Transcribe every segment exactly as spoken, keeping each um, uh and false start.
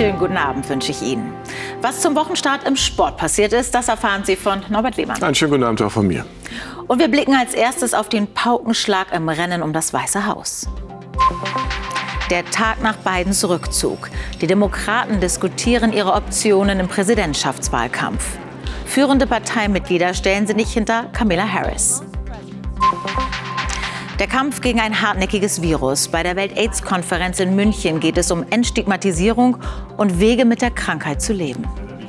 schönen guten Abend wünsche ich Ihnen. Was zum Wochenstart im Sport passiert ist, das erfahren Sie von Norbert Lehmann. Einen schönen guten Abend auch von mir. Und wir blicken als erstes auf den Paukenschlag im Rennen um das Weiße Haus. Der Tag nach Bidens Rückzug. Die Demokraten diskutieren ihre Optionen im Präsidentschaftswahlkampf. Führende Parteimitglieder stellen sie nicht hinter Kamala Harris. Der Kampf gegen ein hartnäckiges Virus. Bei der Welt-Aids-Konferenz in München geht es um Entstigmatisierung und Wege, mit der Krankheit zu leben.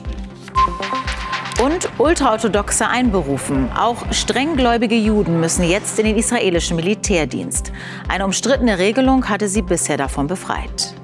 Und Ultraorthodoxe einberufen. Auch strenggläubige Juden müssen jetzt in den israelischen Militärdienst. Eine umstrittene Regelung hatte sie bisher davon befreit.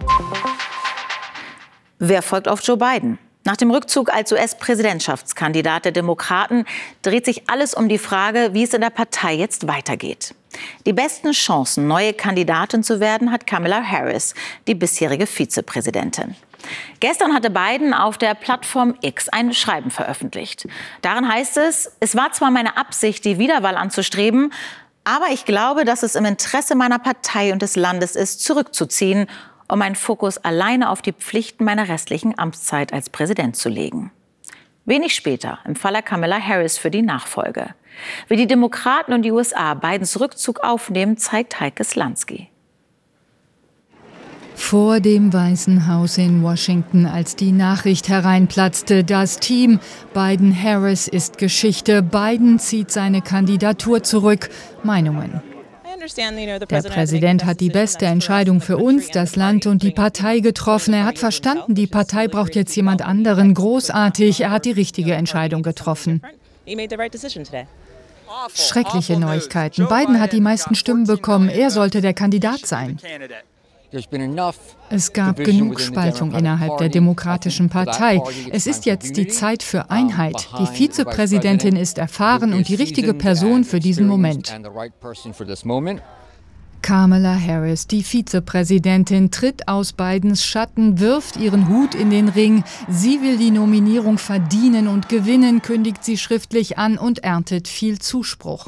Wer folgt auf Joe Biden? Nach dem Rückzug als U S-Präsidentschaftskandidat der Demokraten dreht sich alles um die Frage, wie es in der Partei jetzt weitergeht. Die besten Chancen, neue Kandidatin zu werden, hat Kamala Harris, die bisherige Vizepräsidentin. Gestern hatte Biden auf der Plattform X ein Schreiben veröffentlicht. Darin heißt es, es war zwar meine Absicht, die Wiederwahl anzustreben, aber ich glaube, dass es im Interesse meiner Partei und des Landes ist, zurückzuziehen, um meinen Fokus alleine auf die Pflichten meiner restlichen Amtszeit als Präsident zu legen. Wenig später empfahl er Kamala Harris für die Nachfolge. Wie die Demokraten und die U S A Bidens Rückzug aufnehmen, zeigt Heike Slansky. Vor dem Weißen Haus in Washington, als die Nachricht hereinplatzte, das Team Biden-Harris ist Geschichte. Biden zieht seine Kandidatur zurück. Meinungen. Der Präsident hat die beste Entscheidung für uns, das Land und die Partei getroffen. Er hat verstanden, die Partei braucht jetzt jemand anderen. Großartig, er hat die richtige Entscheidung getroffen. Schreckliche Neuigkeiten. Biden hat die meisten Stimmen bekommen. Er sollte der Kandidat sein. Es gab genug Spaltung innerhalb der Demokratischen Partei. Es ist jetzt die Zeit für Einheit. Die Vizepräsidentin ist erfahren und die richtige Person für diesen Moment. Kamala Harris, die Vizepräsidentin, tritt aus Bidens Schatten, wirft ihren Hut in den Ring. Sie will die Nominierung verdienen und gewinnen, kündigt sie schriftlich an und erntet viel Zuspruch.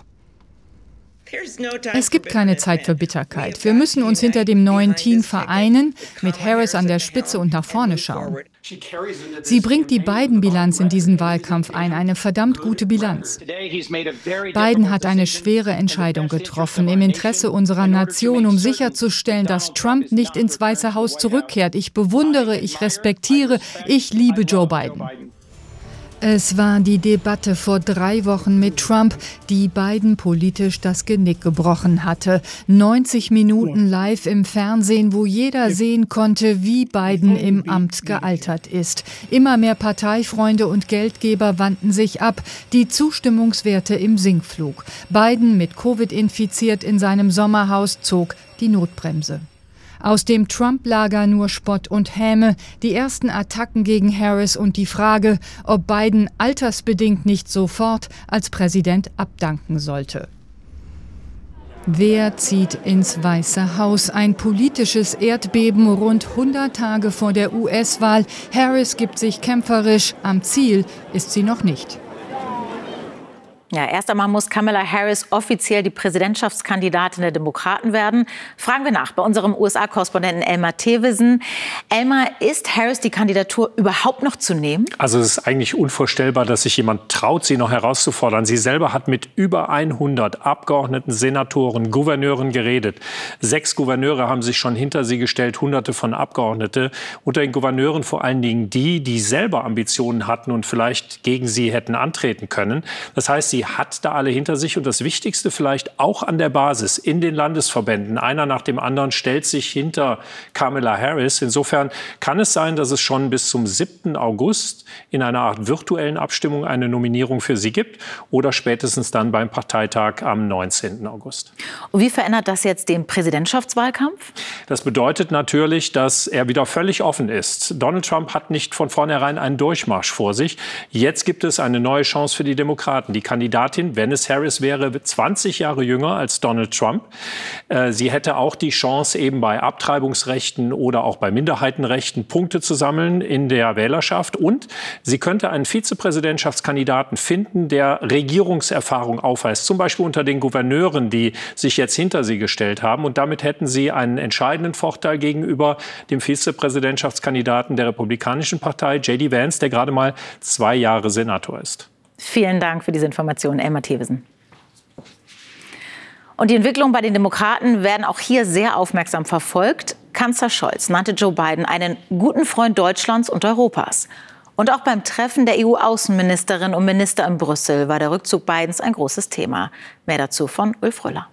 Es gibt keine Zeit für Bitterkeit. Wir müssen uns hinter dem neuen Team vereinen, mit Harris an der Spitze und nach vorne schauen. Sie bringt die Biden-Bilanz in diesen Wahlkampf ein, eine verdammt gute Bilanz. Biden hat eine schwere Entscheidung getroffen im Interesse unserer Nation, um sicherzustellen, dass Trump nicht ins Weiße Haus zurückkehrt. Ich bewundere, ich respektiere, ich liebe Joe Biden. Es war die Debatte vor drei Wochen mit Trump, die Biden politisch das Genick gebrochen hatte. neunzig Minuten live im Fernsehen, wo jeder sehen konnte, wie Biden im Amt gealtert ist. Immer mehr Parteifreunde und Geldgeber wandten sich ab, die Zustimmungswerte im Sinkflug. Biden mit Covid infiziert in seinem Sommerhaus zog die Notbremse. Aus dem Trump-Lager nur Spott und Häme, die ersten Attacken gegen Harris und die Frage, ob Biden altersbedingt nicht sofort als Präsident abdanken sollte. Wer zieht ins Weiße Haus? Ein politisches Erdbeben rund hundert Tage vor der U S-Wahl. Harris gibt sich kämpferisch, am Ziel ist sie noch nicht. Ja, erst einmal muss Kamala Harris offiziell die Präsidentschaftskandidatin der Demokraten werden. Fragen wir nach bei unserem U S A-Korrespondenten Elmar Thewissen. Elmar, ist Harris die Kandidatur überhaupt noch zu nehmen? Also es ist eigentlich unvorstellbar, dass sich jemand traut, sie noch herauszufordern. Sie selber hat mit über hundert Abgeordneten, Senatoren, Gouverneuren geredet. Sechs Gouverneure haben sich schon hinter sie gestellt, hunderte von Abgeordneten. Unter den Gouverneuren vor allen Dingen die, die selber Ambitionen hatten und vielleicht gegen sie hätten antreten können. Das heißt, sie hat da alle hinter sich. Und das Wichtigste vielleicht auch an der Basis, in den Landesverbänden. Einer nach dem anderen stellt sich hinter Kamala Harris. Insofern kann es sein, dass es schon bis zum siebten August in einer Art virtuellen Abstimmung eine Nominierung für sie gibt oder spätestens dann beim Parteitag am neunzehnten August. Und wie verändert das jetzt den Präsidentschaftswahlkampf? Das bedeutet natürlich, dass er wieder völlig offen ist. Donald Trump hat nicht von vornherein einen Durchmarsch vor sich. Jetzt gibt es eine neue Chance für die Demokraten. Die Kandidaten Kandidatin, wenn es Harris wäre, zwanzig Jahre jünger als Donald Trump. Sie hätte auch die Chance, eben bei Abtreibungsrechten oder auch bei Minderheitenrechten Punkte zu sammeln in der Wählerschaft. Und sie könnte einen Vizepräsidentschaftskandidaten finden, der Regierungserfahrung aufweist, zum Beispiel unter den Gouverneuren, die sich jetzt hinter sie gestellt haben. Und damit hätten sie einen entscheidenden Vorteil gegenüber dem Vizepräsidentschaftskandidaten der Republikanischen Partei, J D Vance, der gerade mal zwei Jahre Senator ist. Vielen Dank für diese Informationen, Elmar Thewesen. Und die Entwicklungen bei den Demokraten werden auch hier sehr aufmerksam verfolgt. Kanzler Scholz nannte Joe Biden einen guten Freund Deutschlands und Europas. Und auch beim Treffen der E U-Außenministerinnen und Minister in Brüssel war der Rückzug Bidens ein großes Thema. Mehr dazu von Ulf Röller.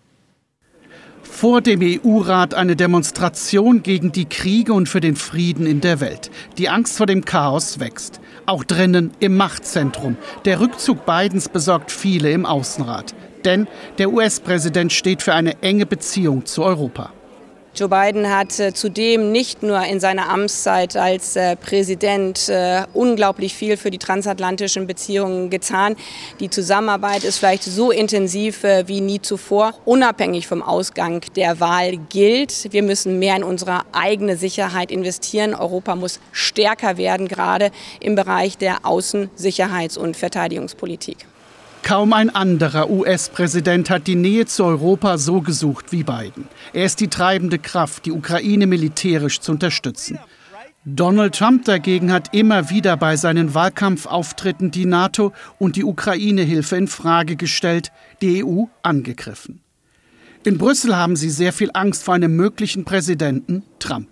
Vor dem E U-Rat eine Demonstration gegen die Kriege und für den Frieden in der Welt. Die Angst vor dem Chaos wächst. Auch drinnen im Machtzentrum. Der Rückzug Bidens besorgt viele im Außenrat. Denn der U S-Präsident steht für eine enge Beziehung zu Europa. Joe Biden hat äh, zudem nicht nur in seiner Amtszeit als äh, Präsident äh, unglaublich viel für die transatlantischen Beziehungen getan. Die Zusammenarbeit ist vielleicht so intensiv äh, wie nie zuvor. Unabhängig vom Ausgang der Wahl gilt, wir müssen mehr in unsere eigene Sicherheit investieren. Europa muss stärker werden, gerade im Bereich der Außen-, Sicherheits- und Verteidigungspolitik. Kaum ein anderer U S-Präsident hat die Nähe zu Europa so gesucht wie Biden. Er ist die treibende Kraft, die Ukraine militärisch zu unterstützen. Donald Trump dagegen hat immer wieder bei seinen Wahlkampfauftritten die NATO und die Ukraine-Hilfe in Frage gestellt, die E U angegriffen. In Brüssel haben sie sehr viel Angst vor einem möglichen Präsidenten Trump.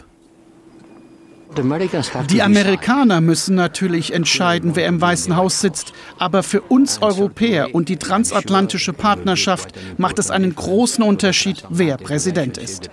Die Amerikaner müssen natürlich entscheiden, wer im Weißen Haus sitzt. Aber für uns Europäer und die transatlantische Partnerschaft macht es einen großen Unterschied, wer Präsident ist.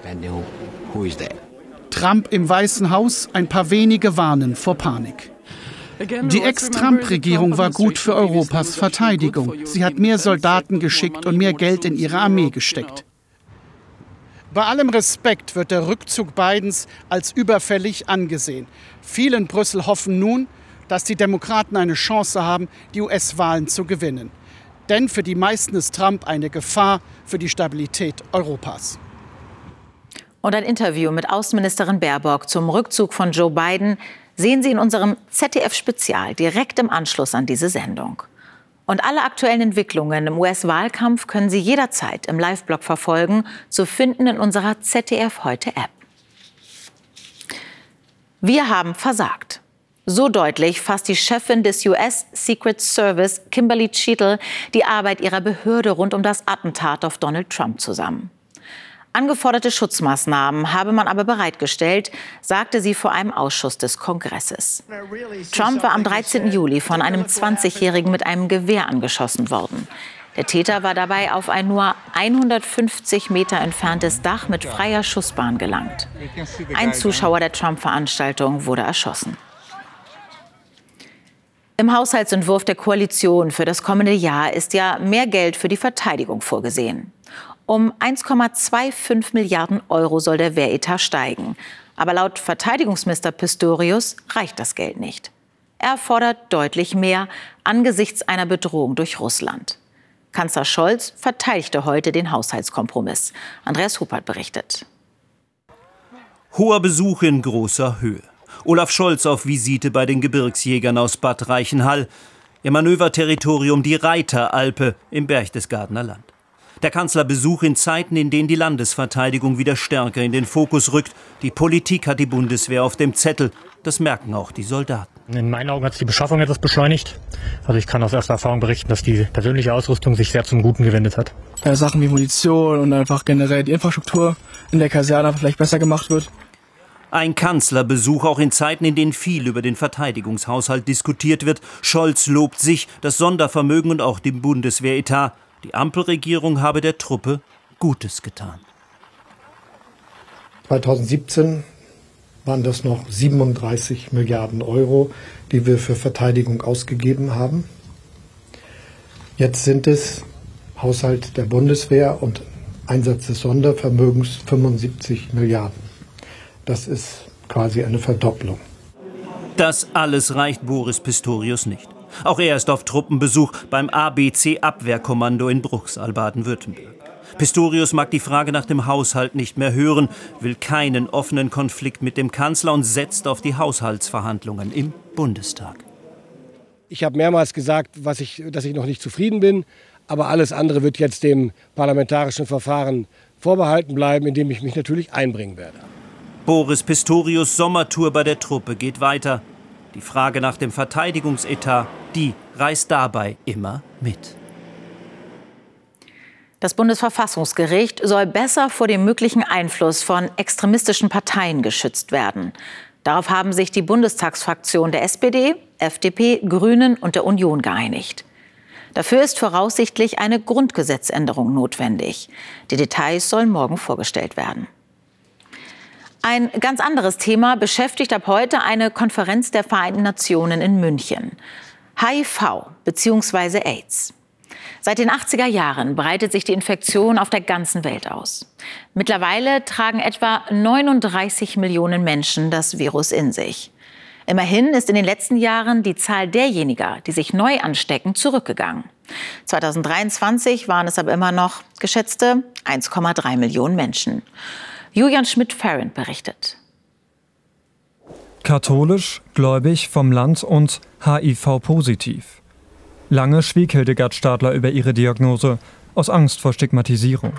Trump im Weißen Haus, ein paar wenige warnen vor Panik. Die Ex-Trump-Regierung war gut für Europas Verteidigung. Sie hat mehr Soldaten geschickt und mehr Geld in ihre Armee gesteckt. Bei allem Respekt wird der Rückzug Bidens als überfällig angesehen. Viele in Brüssel hoffen nun, dass die Demokraten eine Chance haben, die U S-Wahlen zu gewinnen. Denn für die meisten ist Trump eine Gefahr für die Stabilität Europas. Und ein Interview mit Außenministerin Baerbock zum Rückzug von Joe Biden sehen Sie in unserem Z D F-Spezial direkt im Anschluss an diese Sendung. Und alle aktuellen Entwicklungen im U S-Wahlkampf können Sie jederzeit im Live-Blog verfolgen, zu finden in unserer Z D F-Heute-App. Wir haben versagt. So deutlich fasst die Chefin des U S Secret Service, Kimberly Cheatle, die Arbeit ihrer Behörde rund um das Attentat auf Donald Trump zusammen. Angeforderte Schutzmaßnahmen habe man aber bereitgestellt, sagte sie vor einem Ausschuss des Kongresses. Trump war am dreizehnten Juli von einem zwanzigjährigen mit einem Gewehr angeschossen worden. Der Täter war dabei auf ein nur hundertfünfzig Meter entferntes Dach mit freier Schussbahn gelangt. Ein Zuschauer der Trump-Veranstaltung wurde erschossen. Im Haushaltsentwurf der Koalition für das kommende Jahr ist ja mehr Geld für die Verteidigung vorgesehen. Um eins Komma fünfundzwanzig Milliarden Euro soll der Wehretat steigen. Aber laut Verteidigungsminister Pistorius reicht das Geld nicht. Er fordert deutlich mehr angesichts einer Bedrohung durch Russland. Kanzler Scholz verteidigte heute den Haushaltskompromiss. Andreas Huppert berichtet. Hoher Besuch in großer Höhe. Olaf Scholz auf Visite bei den Gebirgsjägern aus Bad Reichenhall. Ihr Manöverterritorium die Reiteralpe im Berchtesgadener Land. Der Kanzlerbesuch in Zeiten, in denen die Landesverteidigung wieder stärker in den Fokus rückt. Die Politik hat die Bundeswehr auf dem Zettel. Das merken auch die Soldaten. In meinen Augen hat sich die Beschaffung etwas beschleunigt. Also ich kann aus erster Erfahrung berichten, dass die persönliche Ausrüstung sich sehr zum Guten gewendet hat. Ja, Sachen wie Munition und einfach generell die Infrastruktur in der Kaserne vielleicht besser gemacht wird. Ein Kanzlerbesuch auch in Zeiten, in denen viel über den Verteidigungshaushalt diskutiert wird. Scholz lobt sich, das Sondervermögen und auch den Bundeswehretat. Die Ampelregierung habe der Truppe Gutes getan. zweitausendsiebzehn waren das noch siebenunddreißig Milliarden Euro, die wir für Verteidigung ausgegeben haben. Jetzt sind es Haushalt der Bundeswehr und Einsatz des Sondervermögens fünfundsiebzig Milliarden. Das ist quasi eine Verdopplung. Das alles reicht Boris Pistorius nicht. Auch er ist auf Truppenbesuch beim A B C-Abwehrkommando in Bruchsal, Baden-Württemberg. Pistorius mag die Frage nach dem Haushalt nicht mehr hören, will keinen offenen Konflikt mit dem Kanzler und setzt auf die Haushaltsverhandlungen im Bundestag. Ich habe mehrmals gesagt, was ich, dass ich noch nicht zufrieden bin, aber alles andere wird jetzt dem parlamentarischen Verfahren vorbehalten bleiben, in dem ich mich natürlich einbringen werde. Boris Pistorius' Sommertour bei der Truppe geht weiter. Die Frage nach dem Verteidigungsetat, die reißt dabei immer mit. Das Bundesverfassungsgericht soll besser vor dem möglichen Einfluss von extremistischen Parteien geschützt werden. Darauf haben sich die Bundestagsfraktion der S P D, F D P, Grünen und der Union geeinigt. Dafür ist voraussichtlich eine Grundgesetzänderung notwendig. Die Details sollen morgen vorgestellt werden. Ein ganz anderes Thema beschäftigt ab heute eine Konferenz der Vereinten Nationen in München. H I V bzw. AIDS. Seit den achtziger Jahren breitet sich die Infektion auf der ganzen Welt aus. Mittlerweile tragen etwa neununddreißig Millionen Menschen das Virus in sich. Immerhin ist in den letzten Jahren die Zahl derjenigen, die sich neu anstecken, zurückgegangen. zweitausenddreiundzwanzig waren es aber immer noch geschätzte eins Komma drei Millionen Menschen. Julian Schmidt-Ferrand berichtet. Katholisch, gläubig, vom Land und H I V-positiv. Lange schwieg Hildegard Stadler über ihre Diagnose, aus Angst vor Stigmatisierung.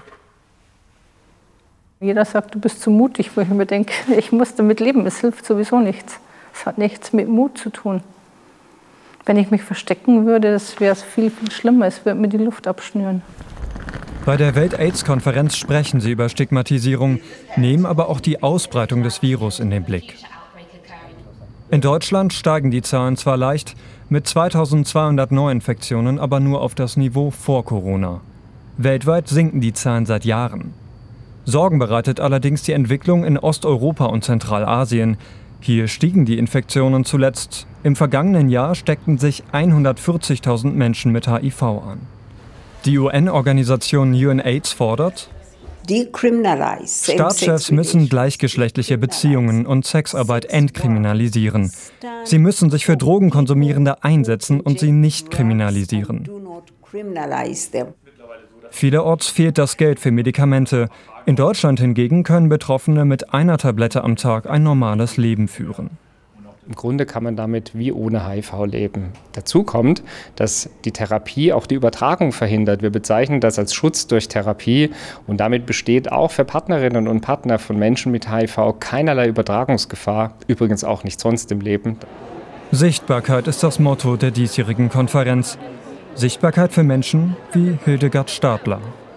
Jeder sagt, du bist zu mutig, wo ich mir denke, ich muss damit leben, es hilft sowieso nichts. Es hat nichts mit Mut zu tun. Wenn ich mich verstecken würde, das wäre es viel, viel schlimmer, es würde mir die Luft abschnüren. Bei der Welt-AIDS-Konferenz sprechen sie über Stigmatisierung, nehmen aber auch die Ausbreitung des Virus in den Blick. In Deutschland steigen die Zahlen zwar leicht, mit zweitausendzweihundert Neuinfektionen aber nur auf das Niveau vor Corona. Weltweit sinken die Zahlen seit Jahren. Sorgen bereitet allerdings die Entwicklung in Osteuropa und Zentralasien. Hier stiegen die Infektionen zuletzt. Im vergangenen Jahr steckten sich hundertvierzigtausend Menschen mit H I V an. Die U N-Organisation UNAIDS fordert: Staatschefs müssen gleichgeschlechtliche Beziehungen und Sexarbeit entkriminalisieren. Sie müssen sich für Drogenkonsumierende einsetzen und sie nicht kriminalisieren. Vielerorts fehlt das Geld für Medikamente. In Deutschland hingegen können Betroffene mit einer Tablette am Tag ein normales Leben führen. Im Grunde kann man damit wie ohne H I V leben. Dazu kommt, dass die Therapie auch die Übertragung verhindert. Wir bezeichnen das als Schutz durch Therapie und damit besteht auch für Partnerinnen und Partner von Menschen mit H I V keinerlei Übertragungsgefahr, übrigens auch nicht sonst im Leben. Sichtbarkeit ist das Motto der diesjährigen Konferenz. Sichtbarkeit für Menschen wie Hildegard Stadler.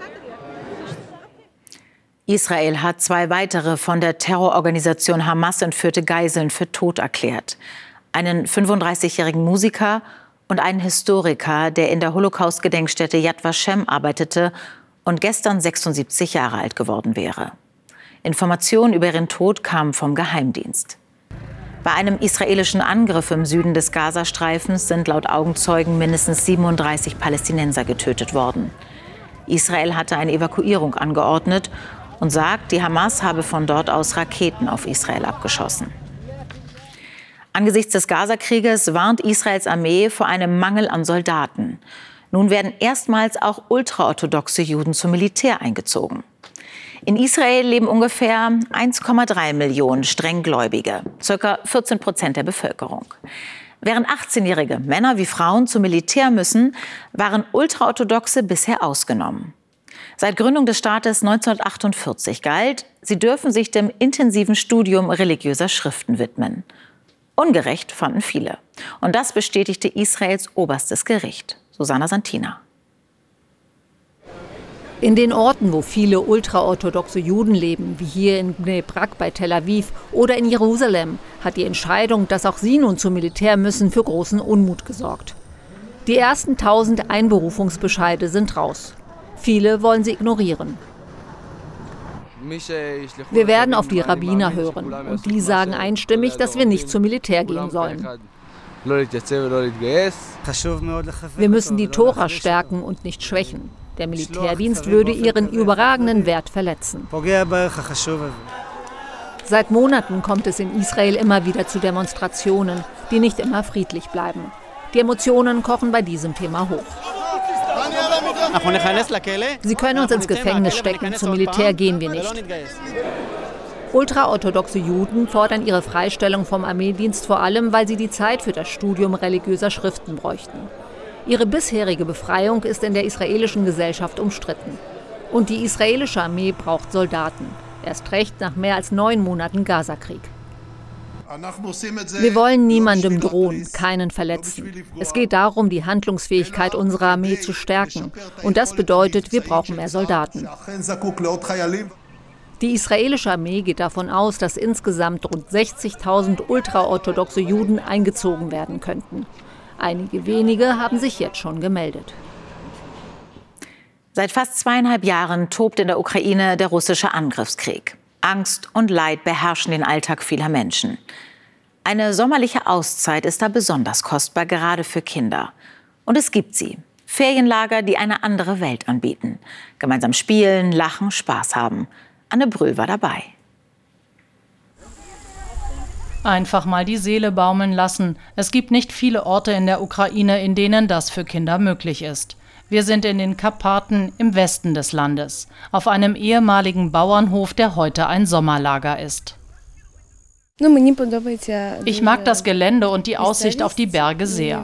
Israel hat zwei weitere von der Terrororganisation Hamas entführte Geiseln für tot erklärt. Einen fünfunddreißigjährigen Musiker und einen Historiker, der in der Holocaust-Gedenkstätte Yad Vashem arbeitete und gestern sechsundsiebzig Jahre alt geworden wäre. Informationen über ihren Tod kamen vom Geheimdienst. Bei einem israelischen Angriff im Süden des Gazastreifens sind laut Augenzeugen mindestens siebenunddreißig Palästinenser getötet worden. Israel hatte eine Evakuierung angeordnet und sagt, die Hamas habe von dort aus Raketen auf Israel abgeschossen. Angesichts des Gazakrieges warnt Israels Armee vor einem Mangel an Soldaten. Nun werden erstmals auch ultraorthodoxe Juden zum Militär eingezogen. In Israel leben ungefähr eins Komma drei Millionen Strenggläubige, ca. vierzehn Prozent der Bevölkerung. Während achtzehnjährige Männer wie Frauen zum Militär müssen, waren Ultraorthodoxe bisher ausgenommen. Seit Gründung des Staates neunzehnhundertachtundvierzig galt, sie dürfen sich dem intensiven Studium religiöser Schriften widmen. Ungerecht fanden viele. Und das bestätigte Israels oberstes Gericht. Susanna Santina. In den Orten, wo viele ultraorthodoxe Juden leben, wie hier in Bnei Brak bei Tel Aviv oder in Jerusalem, hat die Entscheidung, dass auch sie nun zum Militär müssen, für großen Unmut gesorgt. Die ersten tausend Einberufungsbescheide sind raus. Viele wollen sie ignorieren. Wir werden auf die Rabbiner hören und die sagen einstimmig, dass wir nicht zum Militär gehen sollen. Wir müssen die Tora stärken und nicht schwächen. Der Militärdienst würde ihren überragenden Wert verletzen. Seit Monaten kommt es in Israel immer wieder zu Demonstrationen, die nicht immer friedlich bleiben. Die Emotionen kochen bei diesem Thema hoch. Sie können uns ins Gefängnis stecken, zum Militär gehen wir nicht. Ultraorthodoxe Juden fordern ihre Freistellung vom Armeedienst vor allem, weil sie die Zeit für das Studium religiöser Schriften bräuchten. Ihre bisherige Befreiung ist in der israelischen Gesellschaft umstritten. Und die israelische Armee braucht Soldaten. Erst recht nach mehr als neun Monaten Gazakrieg. Wir wollen niemandem drohen, keinen verletzen. Es geht darum, die Handlungsfähigkeit unserer Armee zu stärken. Und das bedeutet, wir brauchen mehr Soldaten. Die israelische Armee geht davon aus, dass insgesamt rund sechzigtausend ultraorthodoxe Juden eingezogen werden könnten. Einige wenige haben sich jetzt schon gemeldet. Seit fast zweieinhalb Jahren tobt in der Ukraine der russische Angriffskrieg. Angst und Leid beherrschen den Alltag vieler Menschen. Eine sommerliche Auszeit ist da besonders kostbar, gerade für Kinder. Und es gibt sie. Ferienlager, die eine andere Welt anbieten. Gemeinsam spielen, lachen, Spaß haben. Anne Brühl war dabei. Einfach mal die Seele baumeln lassen. Es gibt nicht viele Orte in der Ukraine, in denen das für Kinder möglich ist. Wir sind in den Karpaten im Westen des Landes, auf einem ehemaligen Bauernhof, der heute ein Sommerlager ist. Ich mag das Gelände und die Aussicht auf die Berge sehr.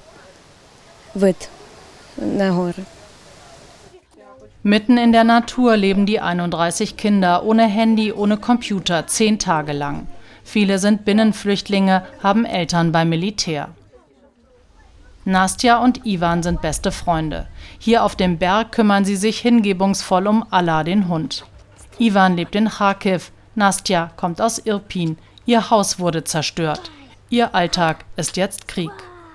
Mitten in der Natur leben die einunddreißig Kinder, ohne Handy, ohne Computer, zehn Tage lang. Viele sind Binnenflüchtlinge, haben Eltern beim Militär. Nastja und Iwan sind beste Freunde. Hier auf dem Berg kümmern sie sich hingebungsvoll um Allah, den Hund. Iwan lebt in Charkiw, Nastja kommt aus Irpin. Ihr Haus wurde zerstört. Ihr Alltag ist jetzt Krieg.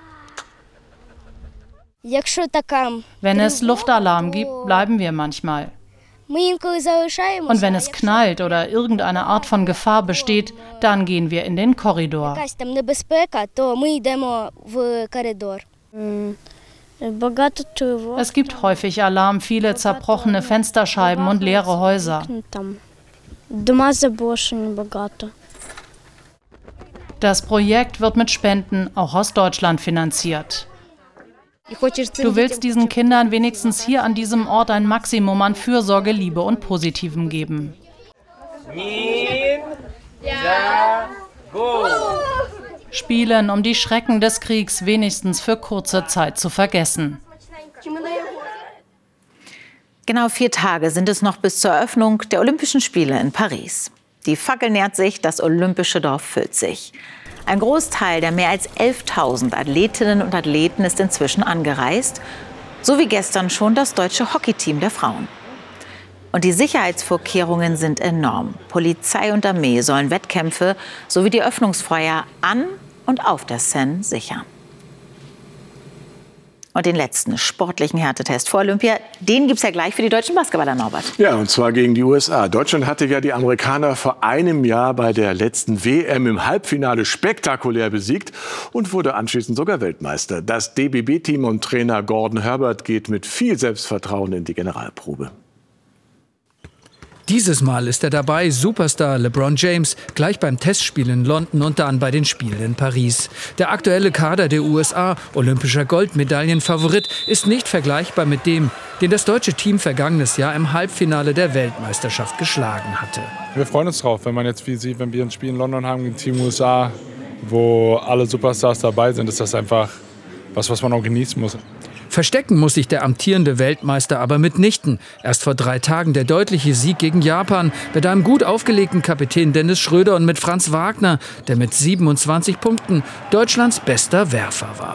Wenn es Luftalarm gibt, bleiben wir manchmal. Und wenn es knallt oder irgendeine Art von Gefahr besteht, dann gehen wir in den Korridor. Es gibt häufig Alarm, viele zerbrochene Fensterscheiben und leere Häuser. Das Projekt wird mit Spenden auch aus Deutschland finanziert. Du willst diesen Kindern wenigstens hier an diesem Ort ein Maximum an Fürsorge, Liebe und Positivem geben. Spielen, um die Schrecken des Kriegs wenigstens für kurze Zeit zu vergessen. Genau vier Tage sind es noch bis zur Eröffnung der Olympischen Spiele in Paris. Die Fackel nähert sich, das olympische Dorf füllt sich. Ein Großteil der mehr als elftausend Athletinnen und Athleten ist inzwischen angereist, so wie gestern schon das deutsche Hockeyteam der Frauen. Und die Sicherheitsvorkehrungen sind enorm. Polizei und Armee sollen Wettkämpfe sowie die Öffnungsfeuer an und auf der Seine sichern. Und den letzten sportlichen Härtetest vor Olympia, den gibt es ja gleich für die deutschen Basketballer, Norbert. Ja, und zwar gegen die U S A. Deutschland hatte ja die Amerikaner vor einem Jahr bei der letzten W M im Halbfinale spektakulär besiegt und wurde anschließend sogar Weltmeister. Das D B B-Team und Trainer Gordon Herbert geht mit viel Selbstvertrauen in die Generalprobe. Dieses Mal ist er dabei, Superstar LeBron James, gleich beim Testspiel in London und dann bei den Spielen in Paris. Der aktuelle Kader der U S A, olympischer Goldmedaillenfavorit, ist nicht vergleichbar mit dem, den das deutsche Team vergangenes Jahr im Halbfinale der Weltmeisterschaft geschlagen hatte. Wir freuen uns drauf, wenn man jetzt wie sieht, wenn wir ein Spiel in London haben gegen Team U S A, wo alle Superstars dabei sind, ist das einfach was, was man auch genießen muss. Verstecken muss sich der amtierende Weltmeister aber mitnichten. Erst vor drei Tagen der deutliche Sieg gegen Japan mit einem gut aufgelegten Kapitän Dennis Schröder und mit Franz Wagner, der mit siebenundzwanzig Punkten Deutschlands bester Werfer war.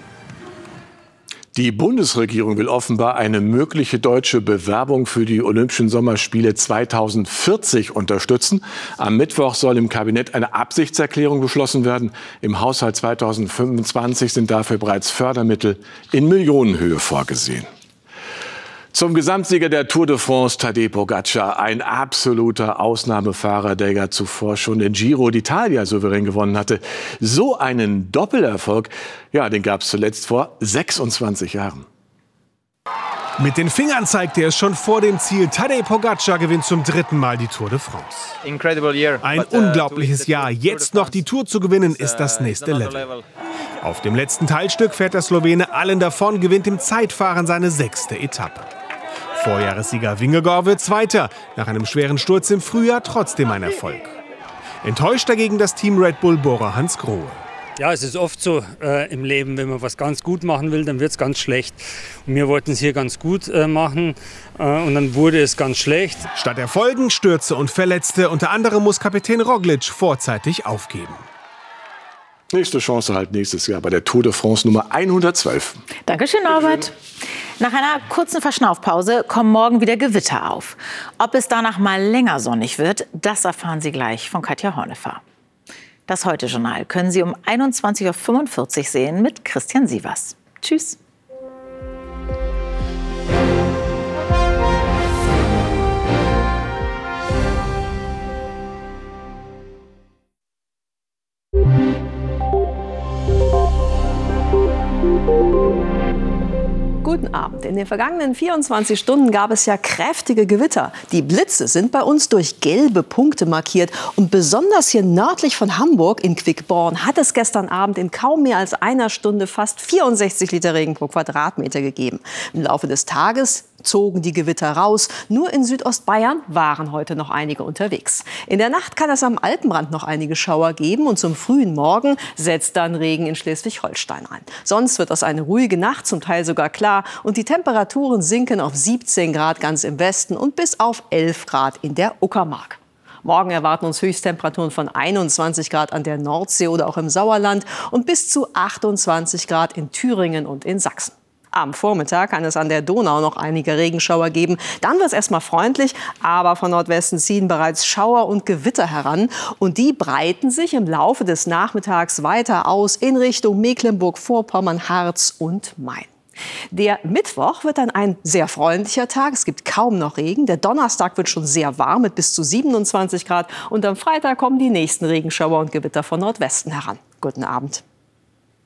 Die Bundesregierung will offenbar eine mögliche deutsche Bewerbung für die Olympischen Sommerspiele zweitausendvierzig unterstützen. Am Mittwoch soll im Kabinett eine Absichtserklärung beschlossen werden. Im Haushalt zweitausendfünfundzwanzig sind dafür bereits Fördermittel in Millionenhöhe vorgesehen. Zum Gesamtsieger der Tour de France, Tadej Pogacar, ein absoluter Ausnahmefahrer, der ja zuvor schon den Giro d'Italia souverän gewonnen hatte. So einen Doppelerfolg, ja, den gab es zuletzt vor sechsundzwanzig Jahren. Mit den Fingern zeigt er es schon vor dem Ziel. Tadej Pogacar gewinnt zum dritten Mal die Tour de France. Ein unglaubliches Jahr. Jetzt noch die Tour zu gewinnen, ist das nächste Level. Auf dem letzten Teilstück fährt der Slowene allen davon, gewinnt im Zeitfahren seine sechste Etappe. Vorjahressieger Vingegaard wird Zweiter, nach einem schweren Sturz im Frühjahr trotzdem ein Erfolg. Enttäuscht dagegen das Team Red Bull Bora Hansgrohe. Ja, es ist oft so äh, im Leben, wenn man was ganz gut machen will, dann wird es ganz schlecht. Und wir wollten es hier ganz gut äh, machen äh, und dann wurde es ganz schlecht. Statt Erfolgen, Stürze und Verletzte, unter anderem muss Kapitän Roglic vorzeitig aufgeben. Nächste Chance halt nächstes Jahr bei der Tour de France Nummer hundertzwölf. Dankeschön, Norbert. Nach einer kurzen Verschnaufpause kommen morgen wieder Gewitter auf. Ob es danach mal länger sonnig wird, das erfahren Sie gleich von Katja Hornefer. Das Heute-Journal können Sie um einundzwanzig Uhr fünfundvierzig sehen mit Christian Sievers. Tschüss. Guten Abend. In den vergangenen vierundzwanzig Stunden gab es ja kräftige Gewitter. Die Blitze sind bei uns durch gelbe Punkte markiert. Und besonders hier nördlich von Hamburg in Quickborn hat es gestern Abend in kaum mehr als einer Stunde fast vierundsechzig Liter Regen pro Quadratmeter gegeben. Im Laufe des Tages zogen die Gewitter raus. Nur in Südostbayern waren heute noch einige unterwegs. In der Nacht kann es am Alpenrand noch einige Schauer geben und zum frühen Morgen setzt dann Regen in Schleswig-Holstein ein. Sonst wird das eine ruhige Nacht, zum Teil sogar klar, und die Temperaturen sinken auf siebzehn Grad ganz im Westen und bis auf elf Grad in der Uckermark. Morgen erwarten uns Höchsttemperaturen von einundzwanzig Grad an der Nordsee oder auch im Sauerland und bis zu achtundzwanzig Grad in Thüringen und in Sachsen. Am Vormittag kann es an der Donau noch einige Regenschauer geben. Dann wird es erstmal freundlich, aber von Nordwesten ziehen bereits Schauer und Gewitter heran. Und die breiten sich im Laufe des Nachmittags weiter aus in Richtung Mecklenburg-Vorpommern, Harz und Main. Der Mittwoch wird dann ein sehr freundlicher Tag. Es gibt kaum noch Regen. Der Donnerstag wird schon sehr warm mit bis zu siebenundzwanzig Grad. Und am Freitag kommen die nächsten Regenschauer und Gewitter von Nordwesten heran. Guten Abend.